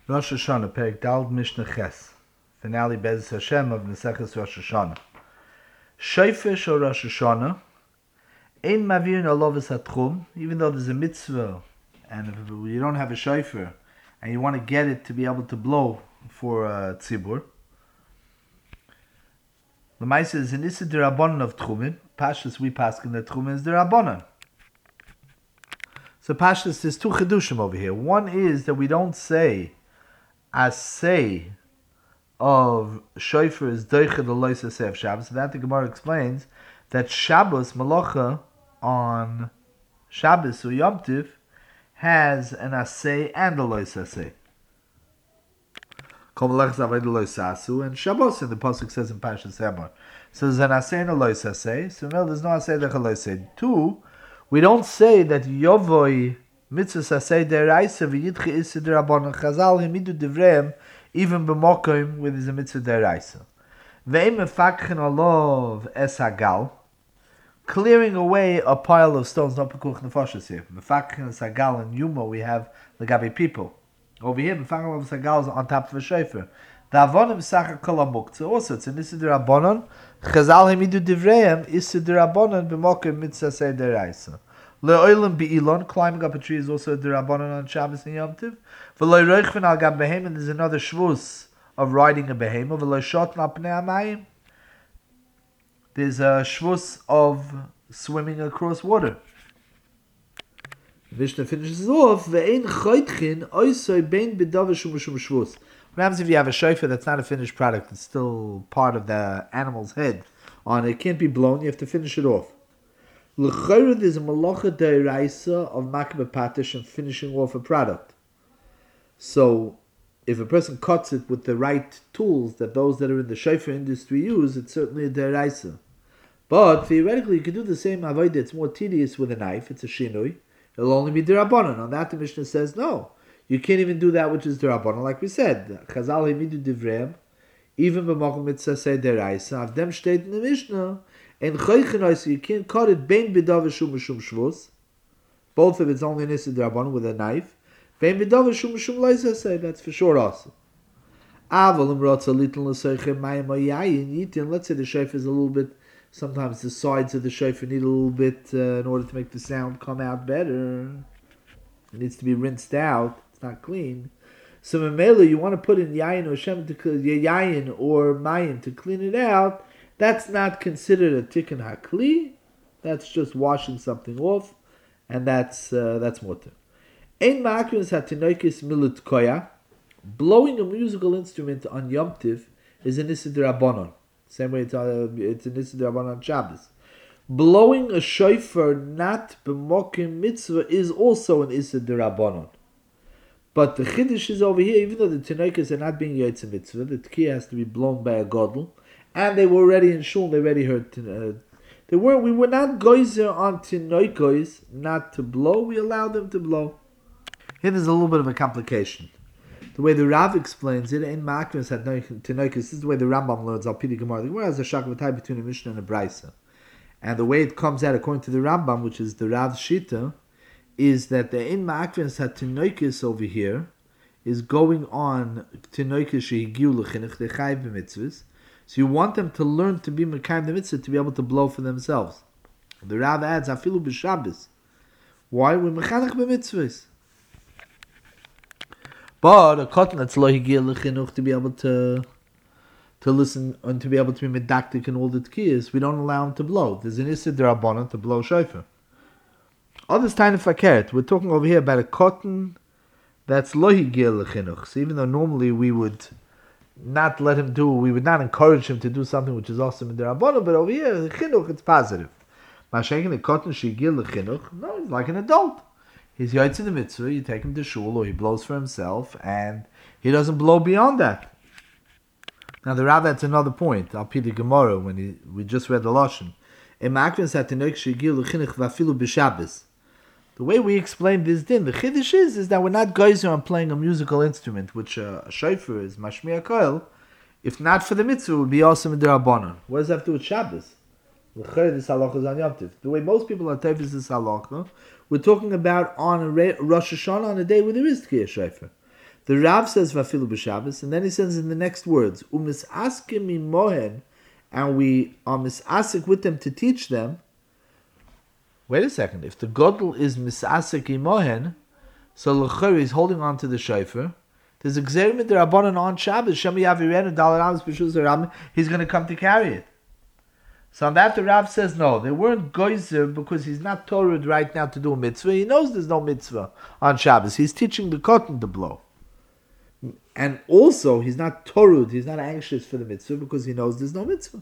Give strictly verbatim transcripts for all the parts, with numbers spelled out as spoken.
Rosh Hashanah, Perek Dal Mishnah Ches. Finale Bez Hashem of Neseches Rosh Hashanah. Shofar or Rosh Hashanah, Ein Mavir Alovas Hatchum, even though there's a mitzvah, and if you don't have a shofar, and you want to get it to be able to blow for a tzibur, the Maisa is an Issa D'Rabbanan of Tchumen. Pashtus we paskin that Tchumen is D'Rabbanan. So Pashtus, there's two Chedushim over here. One is that we don't say Asay of Shofar is Doichad Alois Asay of Shabbos. So that the Gemara explains that Shabbos Malacha on Shabbos or Yom Tiv has an Asay and a Lois Asay. Kol Malachas Avodah Lois Asu, and Shabbos in the pasuk says in Parshas Emor. So there's an Asay and a Lois Asay. So no, there's no Asay and a Lois Asay. Two, we don't say that Yovoi Mitzvah Asay Deraisa v'Yidche Issa D'Rabbanan Chazal Himidu Devreim even b'Mokim where there's a Mitzvah Deraisa. Ve'im Mefakchen Alov Es Hagal, clearing away a pile of stones, not Pekuch Nefashos here. Mefakchen Es Hagal and Yuma we have Legabi people. Over here, Mefakchen Es Hagal is on top of a shofar. The Avonim Sacher Kol HaMuktzah also it's an Issa D'Rabbanan Chazal Himidu Devreim Issa D'Rabbanan b'Mokim Mitzvah Asay Deraisa. Le'olim be'ilon, climbing up a tree is also a D'Rabbanan on Shabbos and Yom Tiv. V'lo roichven al gam behem, and there's another shvus of riding a behem. V'lo shotn al pnei hamayim, there's a shvus of swimming across water. Mishnah finishes off, ve'ein choytchin oisoi bein b'dav shum shum shvus. What happens if you have a shofar that's not a finished product, it's still part of the animal's head on it, can't be blown, you have to finish it off. L'chayra, there's a malacha d'oraisa of makbeh patish and finishing off a product. So, if a person cuts it with the right tools that those that are in the shofar industry use, it's certainly a d'oraisa. But theoretically, you can do the same avodah. It's more tedious with a knife. It's a shinui. It'll only be d'Rabbanan. On that, the Mishnah says no. You can't even do that which is d'Rabbanan. Like we said, Chazal himidu divrem, even b'makom mitzvah say d'oraisa. Avdem steht in the Mishnah. And you can't cut it bein b'dav shum shum shvus. Both of it's only an issa d'Rabbanan with a knife. Bein b'dav shum shum loisa say that's for sure also. Aval imrotza little l'seichem mayim oyayin yitin. Let's say the shofar is a little bit. Sometimes the sides of the shofar need a little bit uh, in order to make the sound come out better. It needs to be rinsed out. It's not clean. So memela you want to put in yayin or shem to yayin or mayim to clean it out. That's not considered a tikkun hakli. That's just washing something off, and that's uh, that's mutter. Ein ma'akrin hatinoikis milut koya. Blowing a musical instrument on Yom Tiv is an issa d'Rabbanan. Same way it's, uh, it's an issa d'Rabbanan on Shabbos. Blowing a shofar not b'mokim mitzvah is also an issa d'Rabbanan. But the chiddush is over here, even though the tinoikis are not being yotze mitzvah, the tkiyah has to be blown by a godel. And they were already in shul. They already heard. Uh, they were. We were not goyzer on tinoikos not to blow. We allowed them to blow. Here there's a little bit of a complication. The way the Rav explains it in Makros had tinoikos. This is the way the Rambam learns al Pidi Gemara. The Gemara has a shakvatai between a Mishnah and a Brisa, and the way it comes out according to the Rambam, which is the Rav's shita, is that the in Makros had tinoikos over here is going on tinoikos shehigiu lechinuch dechayv b'mitzvos. So you want them to learn to be Mekayim the mitzvah, to be able to blow for themselves. The Rav adds, Afilu b'Shabbos. Why? We're Mechanech b'mitzvahs. But a cotton that's lo higil lechinuch to be able to to listen and to be able to be medactic in all the tkiyas, we don't allow him to blow. There's an issa d'Rabbanan to blow shofar. Others time of fakert. We're talking over here about a cotton that's lo higil lechinuch. So even though normally we would not let him do, we would not encourage him to do something which is awesome in the Rabbanon, but over here, the chinuch, it's positive. Mashenkin, the cotton shigil, the chinuch, no, he's like an adult. He's yotze in the mitzvah, you take him to shul, or he blows for himself, and he doesn't blow beyond that. Now, the Rav, that's another point. I'll read the Gemara when he, we just read the Lashon. The way we explain this din, the chiddush is, is that we're not geyser on playing a musical instrument, which uh, a shofar is, mashmiya koil. If not for the mitzvah, it would be awesome in the Rabbanon. What does that have to do with Shabbos? The way most people are tefis this halacha, we're talking about on a Rosh Hashanah, on a day where there is tkiyah shofar. The Rav says vafilu b'Shabbos, and then he says in the next words, umisaskim imohen, and we are misasik with them to teach them. Wait a second. If the Godel is misasik imohen, so l'chari is holding on to the shofar. There's a gzerim d'Rabbanan on Shabbos. Shemi Yavirenu Daled Amos B'Shus Rabim. He's going to come to carry it. So on that the Rav says no. They weren't goyzer because he's not Torah right now to do a mitzvah. He knows there's no mitzvah on Shabbos. He's teaching the cotton to blow. And also he's not Torah. He's not anxious for the mitzvah because he knows there's no mitzvah.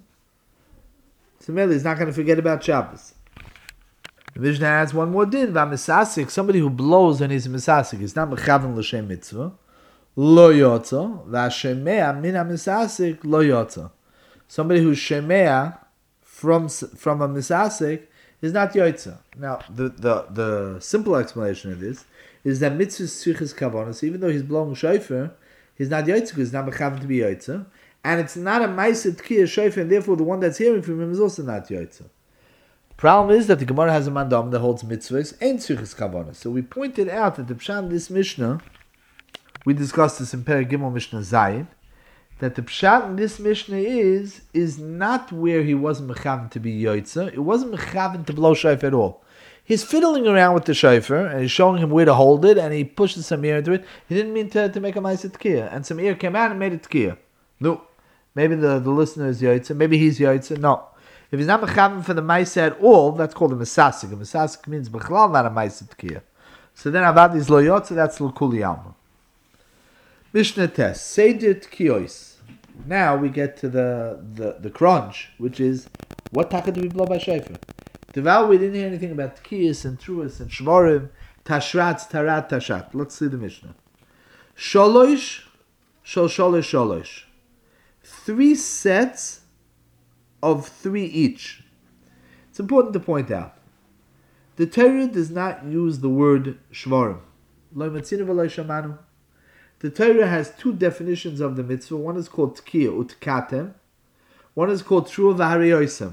So Mele he's not going to forget about Shabbos. The Mishnah adds one more din. V'amisasik, somebody who blows and he's a misasik. He's not mechavan l'shem mitzvah. Lo yotza, v'ashemea min ha-misasik lo yotza. Somebody who's shemea from from a misasik is not yotza. Now, the, the, the simple explanation of this is that mitzvah tzrichas kavanos, even though he's blowing shofar, he's not yotza because he's not mechavan to be yotza, and it's not a ma'aseh tkiyah shofar, and therefore the one that's hearing from him is also not yotza. Problem is that the Gemara has a mandam that holds mitzvahs ain't tzrichas kavanos. So we pointed out that the pshat in this Mishnah, we discussed this in Perek Gimel Mishnah Zayin, that the pshat in this Mishnah is is not where he wasn't mechavan to be yotza. It wasn't mechavan to blow shofar at all. He's fiddling around with the shofar and he's showing him where to hold it, and he pushes some air into it. He didn't mean to, to make a ma'aseh tkiyah, and some air came out and made it tkiyah. No, maybe the, the listener is yotza, maybe he's yotza. No, if he's not mechavan for the ma'aseh at all, that's called a misasik. A misasik means b'chlal, not a ma'aseh tkiyah. So then avad is lo yotza, that's l'kuli alma. Mishnah Tes, Seder Tkiyos. Now we get to the, the, the crunch, which is, what taka do we blow by shofar? Deval, we didn't hear anything about Tkiyos and Truas and Shmorim, Tashrat, Tarat, Tashat. Let's see the Mishnah. Sholosh, Shol Sholosh, Sholosh. Three sets of three each. It's important to point out. The Torah does not use the word Shmorim. Lo matzinu v'lo shamanu. The Torah has two definitions of the mitzvah. One is called Tkiyah, Utkatem. One is called Trua V'Hariyosim.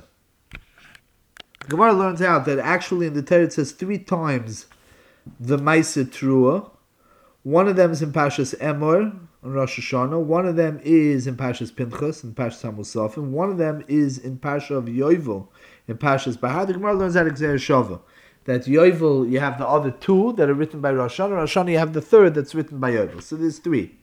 The Gemara learns out that actually in the Torah it says three times the Ma'aseh Trua. One of them is in Pashas Emor on Rosh Hashanah. One of them is in Pashas Pinchas and Pashas Hamusafim. One of them is in Pasha of Yovel in Pashas Bahar. The Gemara learns out Gzeir Shava. That Yovel, you have the other two that are written by Rosh Hashanah. Rosh Hashanah, you have the third that's written by Yovel. So there's three.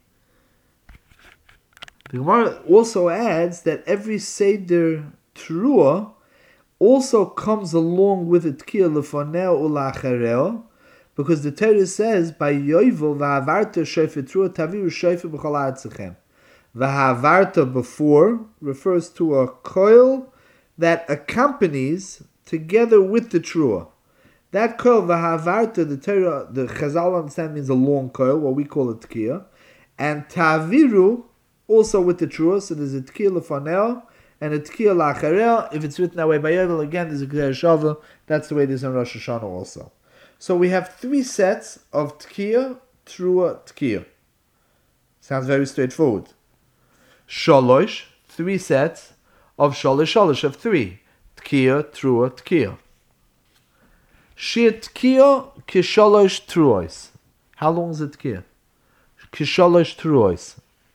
The Gemara also adds that every Seder Trua also comes along with a Tkiyah Lefoneo Ulachareo, because the Torah says, by Yovel, V'havarta Shofar Trua Taviru Shofar B'chol Ha'atzechem. V'havarta before refers to a coil that accompanies together with the Trua. That coil, v'havarta, the Torah, the Chazal understand means a long coil, what we call a tkiyah, and taviru, also with the trua, so there's a tkiyah lefaneo, and a tkiyah la'achareo. If it's written that way by Yovel, again, there's a gzeir shava, that's the way it is in Rosh Hashanah also. So we have three sets of tkiyah, trua, tkiyah. Sounds very straightforward. Sholosh, three sets of sholosh, sholosh, of three. Tkiyah, trua, tkiyah. Shir tkiyah kisholosh truos. How long is it tkiyah? Kisholosh truos.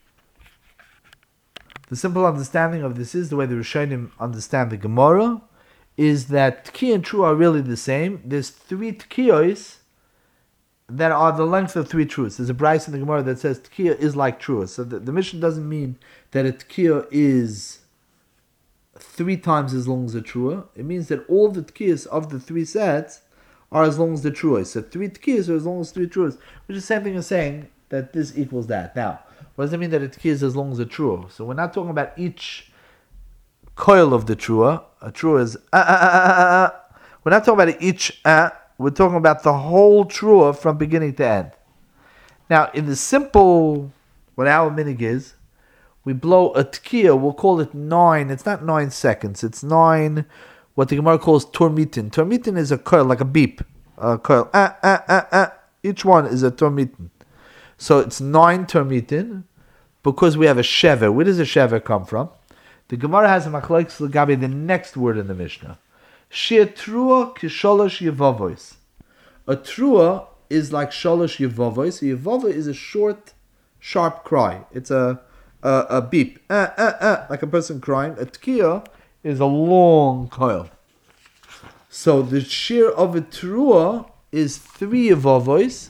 The simple understanding of this is, the way the Rishonim understand the Gemara, is that tkiyah and trua are really the same. There's three tkiyos that are the length of three truas. There's a brayso in the Gemara that says tkiyah is like trua. So the, the mission doesn't mean that a tkiyah is three times as long as a trua. It means that all the tkiyas of the three sets are as long as the truas. So three tkiyas are as long as three truas, which is the same thing as saying that this equals that. Now, what does it mean that a tkiyah is as long as a trua? So we're not talking about each coil of the trua. A trua is ah, ah, ah, ah, ah. We're not talking about each ah. We're talking about the whole trua from beginning to end. Now, in the simple, what our minig is, we blow a tkiyah, we'll call it nine. It's not nine seconds. It's nine, what the Gemara calls tormitin. Tormitin is a coil, like a beep. A coil. Ah, ah, ah, ah. Each one is a tormitin. So it's nine tormitin because we have a shever. Where does a shever come from? The Gemara has a machlokes l'gabe the next word in the Mishnah. Shir trua kisholosh yevavois. A trua is like sholosh yevavois. A yevava is a short sharp cry. It's a a, a beep, uh, uh, uh, like a person crying. A tkiya is a long coil. So the shear of a trua is three yevavois.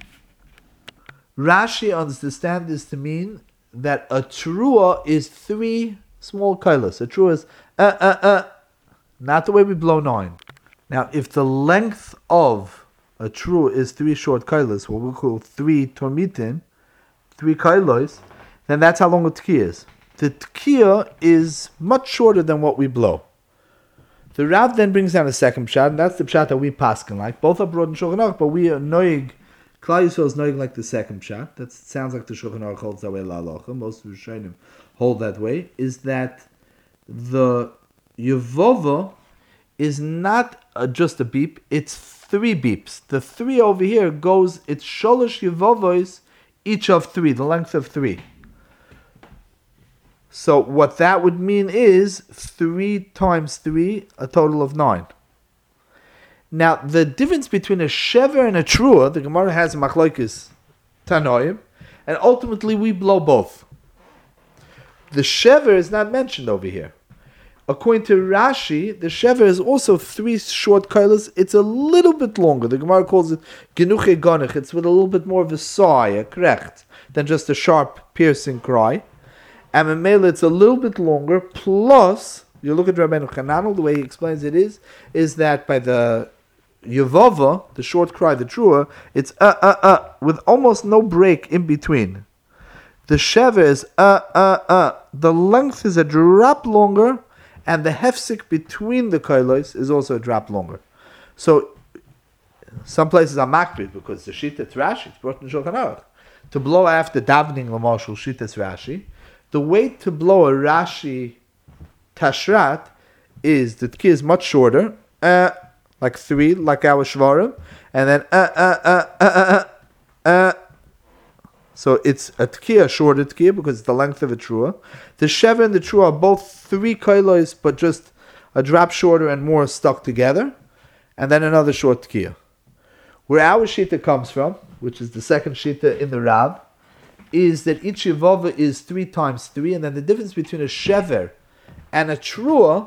Rashi understands this to mean that a trua is three small kailas. A trua is uh, uh, uh, not the way we blow nine. Now, if the length of a trua is three short kailas, what we call three tormitin, three kailos, then that's how long a tkiya is. The tkiya is much shorter than what we blow. The Rav then brings down a second pshat, and that's the pshat that we paskin like. Both are brought in Shulchan Aruch, but we are noig. Klal Yisrael is noig like the second pshat. That sounds like the Shulchan Aruch holds that way. La'alocha. Most of the Rishonim hold that way. Is that the Yevova is not a, just a beep, it's three beeps. The three over here goes, it's sholosh yevovos, each of three, the length of three. So what that would mean is three times three, a total of nine. Now the difference between a shever and a trua, the Gemara has machlokes tanoim, and ultimately we blow both. The shever is not mentioned over here. According to Rashi, the shever is also three short kailas. It's a little bit longer. The Gemara calls it genuche ganich. It's with a little bit more of a sigh, a krecht, than just a sharp, piercing cry. And Mamela, it's a little bit longer. Plus, you look at Rabbeinu Chananel, the way he explains it is, is that by the Yevava, the short cry, the trua, it's uh, uh, uh, with almost no break in between. The shever is uh, uh, uh. The length is a drop longer, and the hefsik between the kailos is also a drop longer. So, some places are makbid because the shita Rashi, it's brought in Shulchan Aruch. To blow after davening l'mashul shita Rashi, the way to blow a Rashi tashrat is the tki is much shorter, uh, like three, like our shvarim, and then uh, uh, uh, uh, uh, uh, uh. So it's a tkiya, shorter tkiya, because it's the length of a trua. The shever and the trua are both three kailos, but just a drop shorter and more stuck together. And then another short tkiya. Where our shita comes from, which is the second shita in the Rav, is that each yevava is three times three, and then the difference between a shever and a trua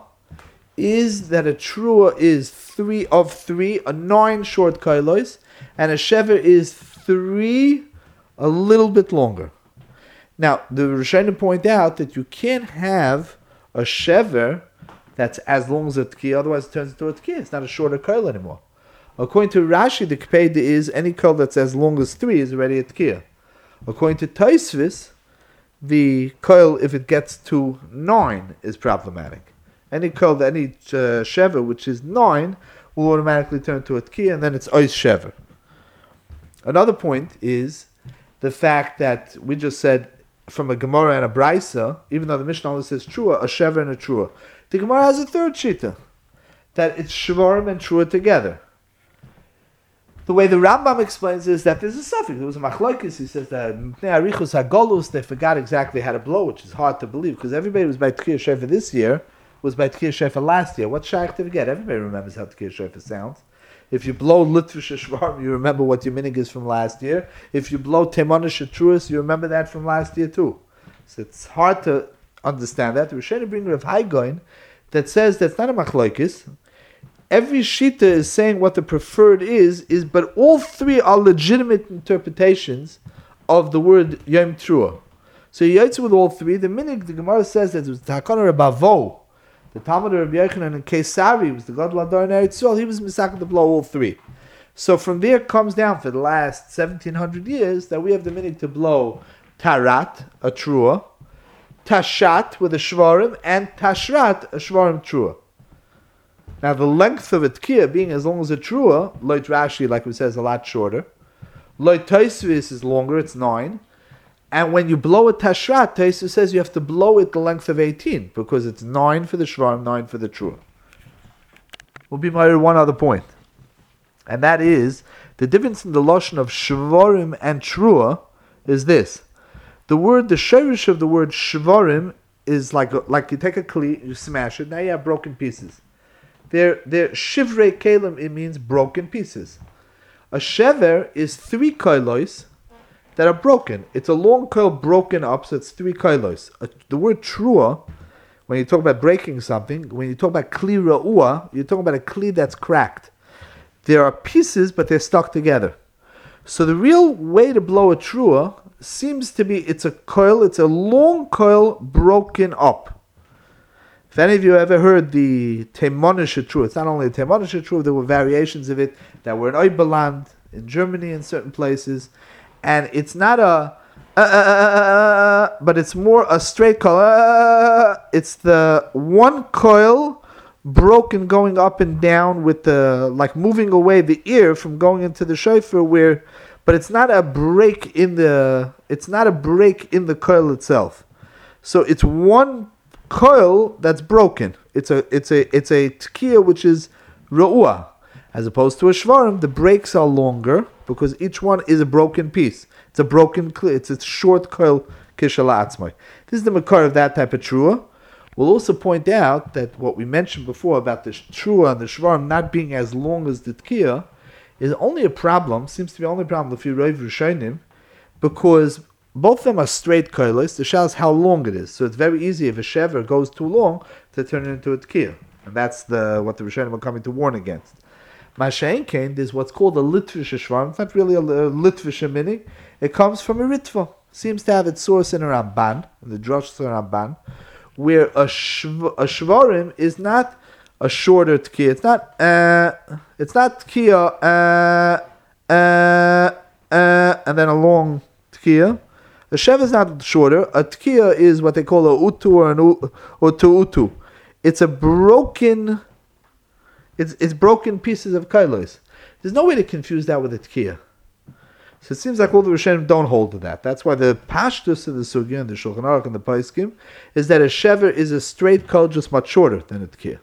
is that a trua is three of three, a nine short kailos, and a shever is three a little bit longer. Now, the Rishonim point out that you can't have a shever that's as long as a tkiya, otherwise it turns into a tkiya. It's not a shorter curl anymore. According to Rashi, the kpeda is any curl that's as long as three is already a tkiya. According to Tosfos, the curl, if it gets to nine, is problematic. Any curl, any uh, shever which is nine, will automatically turn to a tkiya, and then it's ois shever. Another point is the fact that we just said from a Gemara and a Braisa, even though the Mishnah only says trua, a shever and a trua. The Gemara has a third shita, that it's shvarim and trua together. The way the Rambam explains is that there's a suffix. There was a machlokes. He says that arichus hagolus, they forgot exactly how to blow, which is hard to believe because everybody was by Tkiya Shefa this year, was by Tkiya Shefa last year. What's shaykh to forget? Everybody remembers how Tkiya Shefa sounds. If you blow Litvish Shvarim, you remember what your minig is from last year. If you blow Temana Shatruas, you remember that from last year too. So it's hard to understand that. The Rishonim bring Rav Haigoin that says that's not a machlokes. Every shita is saying what the preferred is, is but all three are legitimate interpretations of the word Yom Trua. So you yaitz with all three. The minig, the Gemara says that it was Takana Rabavo. The Talmud of Rabbi Yochanan and Kesari was the God Ladar in Eretz Yisrael. He was misaked to blow all three. So from there comes down for the last seventeen hundred years that we have the minig to blow Tarat, a Trua, Tashat with a Shvarim, and Tashrat, a Shvarim Trua. Now the length of a Tkiya being as long as a Trua, Loit Rashi, like we said, is a lot shorter. Loit Tosfos is longer, it's nine. And when you blow a tashrat, Tosfos says you have to blow it the length of eighteen, because it's nine for the shvarim, nine for the trua. We'll be my one other point. And that is, the difference in the lashon of shvarim and trua is this. The word, the shirish of the word shvarim is like, like you take a kli, you smash it, now you have broken pieces. They're, they're shivrei kelim, it means broken pieces. A shever is three kailos, that are broken. It's a long coil broken up, so it's three koilos. Uh, the word trua, when you talk about breaking something, when you talk about kli ra'ua, you're talking about a kli that's cracked. There are pieces, but they're stuck together. So the real way to blow a trua seems to be, it's a coil, it's a long coil broken up. If any of you ever heard the Teimonische trua, it's not only a Teimonische trua, there were variations of it that were in Oberland, in Germany, in certain places, and it's not a, uh, uh, uh, uh, but it's more a straight coil. Uh, it's the one coil broken going up and down with the, like moving away the ear from going into the shofar, where, but it's not a break in the, it's not a break in the coil itself. So it's one coil that's broken. It's a, it's a, it's a tkiya which is ra'ua. As opposed to a shvarim, the breaks are longer because each one is a broken piece. It's a broken, it's a short coil kishala atzmai. This is the makar of that type of trua. We'll also point out that what we mentioned before about the trua and the shvarim not being as long as the tkiya is only a problem, seems to be only a problem if you rov rishonim, because both of them are straight koilos. The shal is how long it is. So it's very easy if a shever goes too long to turn it into a tkiya. And that's the what the rishonim are coming to warn against. Masha'en Kain, there's what's called a Litvische Shvarim. It's not really a, a Litvische meaning. It comes from a Ritva. Seems to have its source in a Ramban, in the Drosh Ramban, where a, shv, a Shvarim is not a shorter Tkiya. It's not, uh, it's not Tkiya, uh, uh, uh, and then a long Tkiya. A Shev is not shorter. A Tkiya is what they call a Utu or an u, or tu Utu. It's a broken... It's it's broken pieces of kailos. There's no way to confuse that with a tkiya. So it seems like all the Rishonim don't hold to that. That's why the pashtus of the sugya and the Shulchan Aruch and the Paiskim is that a shever is a straight kol, just much shorter than a tkiya.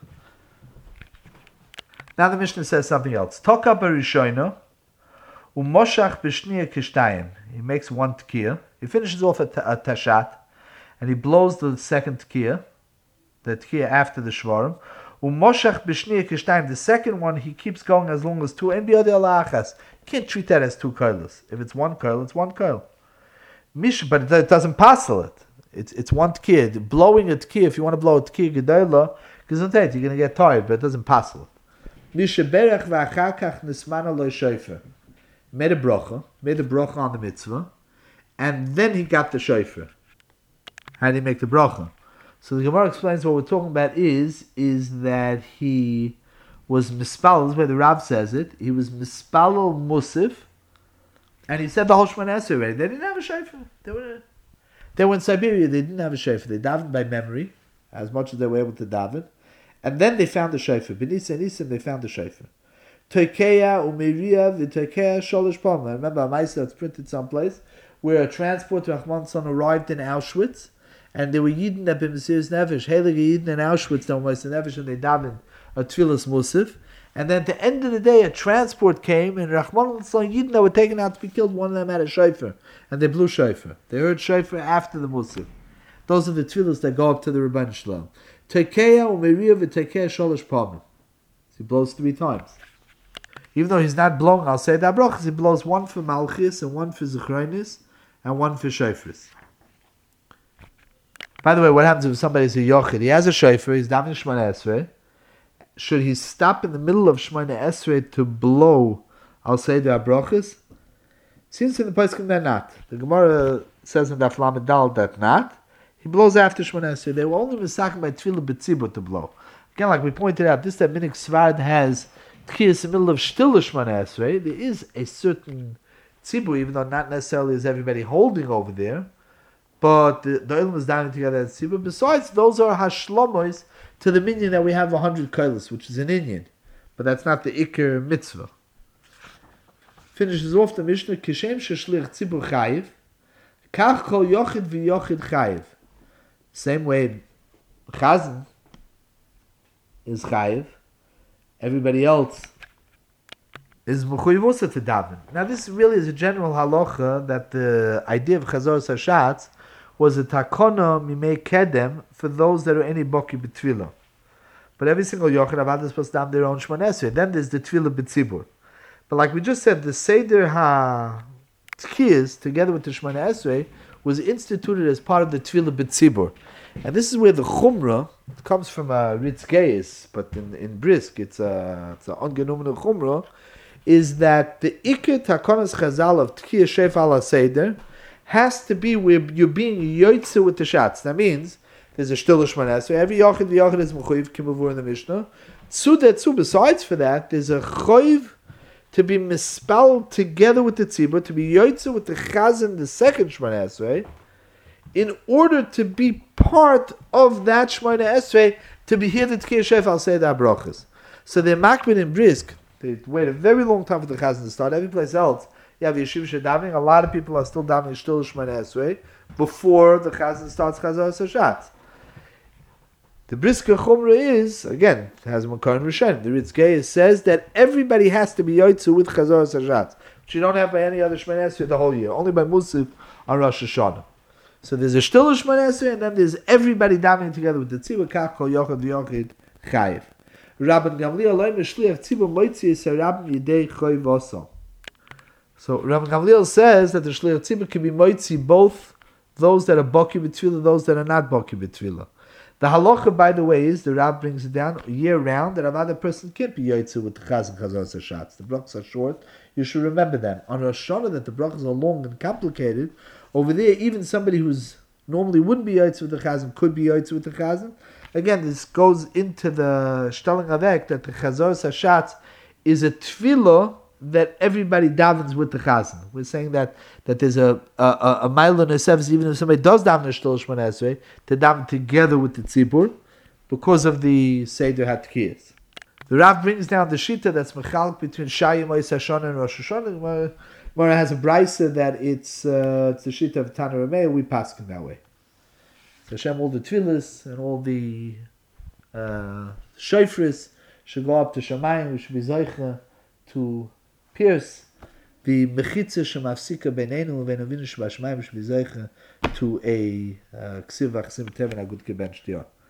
Now the Mishnah says something else. Toka barishoino umoshach b'shniya kishtayim. He makes one tkiya. He finishes off a, t- a tashat, and he blows the second tkiya, the tkiya after the shvarim. Umoshach b'shniya kishtayim. The second one he keeps going as long as two. And b'yodei alachas. You can't treat that as two koilos. If it's one koil, it's one koil. Mish, but it doesn't passel it. It's it's one tkiya. Blowing a tkiya, if you want to blow a tkiya gedola, because you're going to get tired, but it doesn't passel it. Misha berach v'achakach nismana lo shofar. Made a bracha, made a bracha on the mitzvah, and then he got the shofar. How did he make the bracha? So the Gemara explains what we're talking about is, is that he was mispalel, this is where the Rav says it, he was mispalel musif, and he said the whole Shemona Esrei already. They didn't have a shofar. They were, they were in Siberia, they didn't have a shofar. They davened by memory, as much as they were able to daven, and then they found the shofar. B'nisa and Nisim, they found the shofar. Toikeya u'miriya v'toikeya sholosh pam. I remember a Maisa that's printed someplace, where a transport to Rahman son arrived in Auschwitz, and there were Yidden that been Mesiris Nefesh, Heilige Yidden in Auschwitz, that was Nefesh, and they davened a Tfilas Musaf. And then at the end of the day, a transport came, and Rahman son Yidden that were taken out to be killed, one of them had a shofar, and they blew shofar. They heard shofar after the Musaf. Those are the Tfilas that go up to the Rebbeinu Shalom. Tekeya u'meriya v'tekeya sholosh pamim. He blows three times. Even though he's not blowing, I'll say that brachas, he blows one for Malchis, and one for Zechronis, and one for Shofris. By the way, what happens if somebody's a yochid? He has a shofar, he's davening Shemona Esrei. Should he stop in the middle of Shemona Esrei to blow, I'll say the brachas? Seems in the Paiskim they're not. The Gemara says in the Aflamed Dal that not. He blows after Shemona Esrei. They were only misakim by Tfilah B'tzibur to blow. Again, like we pointed out, this that Minik Svard has Tchiyas in the middle of Shtil Shemona Esrei. There is a certain tzibur, even though not necessarily is everybody holding over there. But the, the Olam is dining together at Tzibur. Besides, those are hashlomois to the minyan that we have a hundred kailas, which is an inyan. But that's not the Iker mitzvah. Finishes off the Mishnah, Kishem sheshlich tzibur chayiv, kach kol yochid v'yochid chayiv. Same way, Chazan is chayiv, everybody else is mechuyevusa to daven. Now this really is a general halacha that the idea of Chazor Sashatz was a takona mimei kedem for those that are any boki b'tfilah. But every single yochid avad is supposed to daven their own Shemona Esrei. Then there's the tfilah b'tzibur. But like we just said, the seder ha Tkiyas, together with the Shemona Esrei, was instituted as part of the Tefillah B'tzibur. And this is where the Chumrah, it comes from a Ritz Geis, but in, in Brisk, it's a, it's a ungenomene Chumrah, is that the Iker Takonas Chazal of Tkiyah Shef Ala Seder has to be where you're being yoitze with the Shatz. That means there's a Shtil Shemona Esrei. Every Yochid Yochid is Mechuyev Kimavur in the Mishnah. Tzu Detzu, besides for that, there's a Choiv to be mispelled together with the tzibur, to be yoitze with the chazan, the second Shemona Esrei, in order to be part of that Shemona Esrei, to be here the Tkiyah Shef Al Seder HaBrachas. So they're makbid in Brisk. They wait a very long time for the chazan to start. Every place else, you have yeshiva shedavening. A lot of people are still davening still Shemona Esrei before the chazan starts Chazar Sashat. The Brisker Chumrah is, again, it has Makar and Rishen. The Ritz Geis says that everybody has to be Yoitzu with Chazar Sajat, which you don't have by any other Shemona Esrei the whole year, only by Musaf on Rosh Hashanah. So there's a Shtil Shemona Esrei, and then there's everybody davening together with the Tzibur, Kach, Kol Yochad, V'Yochid, Chayiv. Rabban Gamliel, Loim Shliach Tzibur, Moitzi, Yisar Rabban Yidei, Choy Vosal. So Rabban Gamliel says that the Shliach Tzibur can be Moitzi, both those that are Boki B'Tfilah, those that are not Boki B'Tfilah. The halacha, by the way, is the Rab brings it down year round that another person can't be yoitzu with the chaz and chazar sashatz. The brachas are short. You should remember them. On Rosh Hashanah, that the brachas are long and complicated. Over there, even somebody who's normally wouldn't be yoitzu with the chazan could be yoitzu with the chazan. Again, this goes into the shtelling avek that the chazar sashatz is a tefillah that everybody davens with the chazan. We're saying that that there's a a, a, a mile in herself, even if somebody does daven the shtul shmona esrei, to daven together with the tzibur, because of the seder hatkiyas. The Rav brings down the shita that's mechalik between Shayim Ois Hashanah and Rosh Hashanah. Mara has a brisa that it's uh, it's the shita of Tana Rameh. We pass in that way. So Hashem, all the tefillas and all the uh, shofris should go up to Shamayim. We should be zeicha to pierce the mechitza shemafsika beinenu ubein Avinu shebashamayim, should be zeicha to a ksiv v'achsim teven agud keben shtiyah.